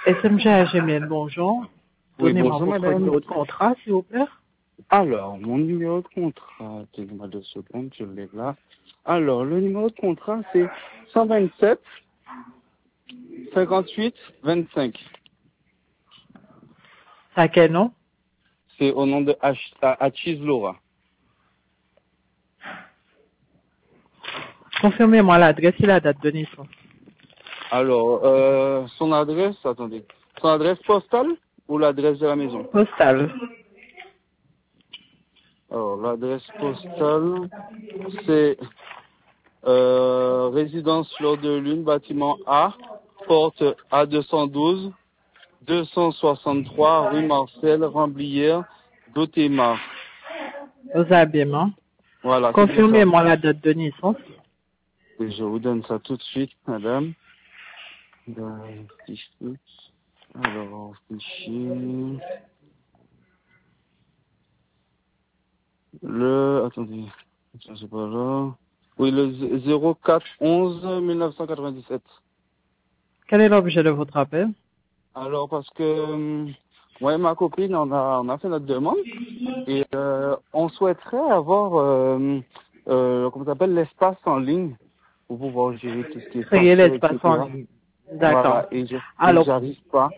SMG Gémienne, bonjour. Oui, Donnez-moi bonjour votre madame. numéro de contrat, s'il vous plaît. Alors, mon numéro de contrat, donnez-moi 2 secondes, je l'ai là. Alors, le numéro de contrat, c'est 127 58 25. C'est à quel nom? C'est au nom de Achis Laura. Confirmez-moi l'adresse et la date de naissance. Alors, son adresse, attendez. Son adresse postale ou l'adresse de la maison? Postale. Alors, l'adresse postale, c'est résidence Fleur de Lune, bâtiment A, porte A212, 263 rue Marcel, Ramblières, Dotémar. Aux habillements. Voilà, c'est bien ça. Confirmez-moi la date de naissance. Et je vous donne ça tout de suite, madame. Fichier. Alors, fichier. Attendez. Ça, c'est pas là. Oui, le 04 11 1997. Quel est l'objet de votre appel? Alors, parce que, moi et ma copine, on a fait notre demande. Et, on souhaiterait avoir, comment ça s'appelle, l'espace en ligne pour pouvoir gérer tout ce qui est Créer facture, l'espace en etc. ligne. D'accord. Voilà, et Alors, j'arrive pas.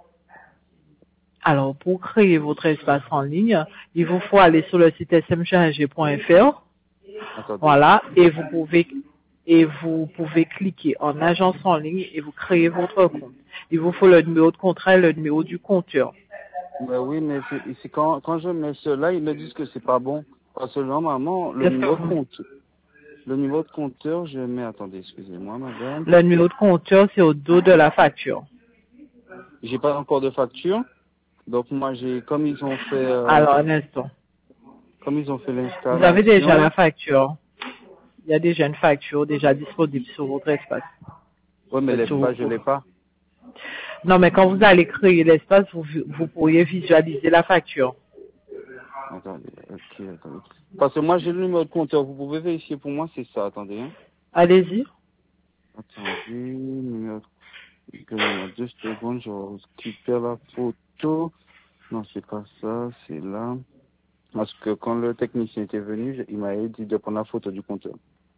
pour créer votre espace en ligne, il vous faut aller sur le site smgag.fr. Attendez. Voilà, et vous pouvez cliquer en agence en ligne et vous créez votre compte. Il vous faut le numéro de contrat et le numéro du compteur. Mais oui, mais c'est quand je mets cela, ils me disent que c'est pas bon. Parce que normalement, le numéro de compteur, je mets, attendez, excusez-moi, madame. Le numéro de compteur, c'est au dos de la facture. J'ai pas encore de facture. Donc moi, comme ils ont fait, Alors, un instant. Vous avez déjà la l'installation. facture. Il y a déjà une facture déjà disponible sur votre espace. Ouais, mais l'espace, je l'ai pas. Non, mais quand vous allez créer l'espace, vous pourriez visualiser la facture. Attendez, ok, attendez. Parce que moi, j'ai le numéro de compteur. Vous pouvez vérifier pour moi, c'est ça. Attendez, hein. Allez-y. Attendez, donnez-moi 2 secondes, je récupère la photo. Non, c'est pas ça, c'est là. Parce que quand le technicien était venu, il m'avait dit de prendre la photo du compteur.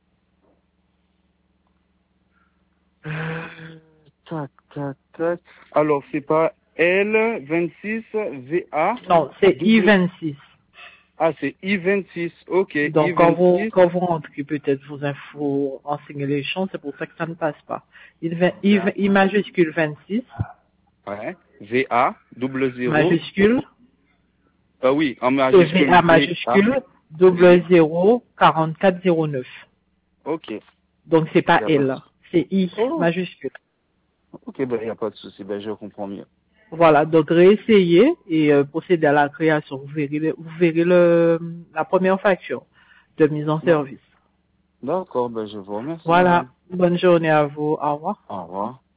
Tac, tac, tac. Alors, c'est pas L26VA. Non, c'est I26. Ah, c'est I26. Ok, Donc, quand I26. vous rentrez peut-être vos infos, renseigner les champs, c'est pour ça que ça ne passe pas. I majuscule 26, Ouais. VA, double 0. majuscule, Ah oui, en et majuscule VA VA. majuscule, double 0, 4409. Ok. Donc, c'est pas Y a pas de... L, c'est I Oh, majuscule. ok, ben, y a pas de souci. Ben, je comprends mieux. Voilà, donc réessayez et procédez à la création. Vous verrez la première facture de mise en service. D'accord, ben, je vous remercie, Voilà, madame. bonne journée à vous. Au revoir. Au revoir.